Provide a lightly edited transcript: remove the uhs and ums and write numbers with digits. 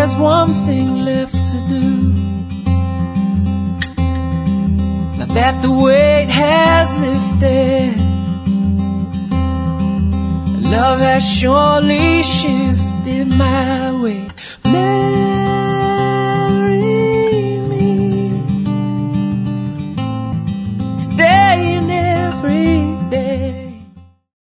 there's one thing left to do. Now that the weight has lifted, love has surely shifted my way.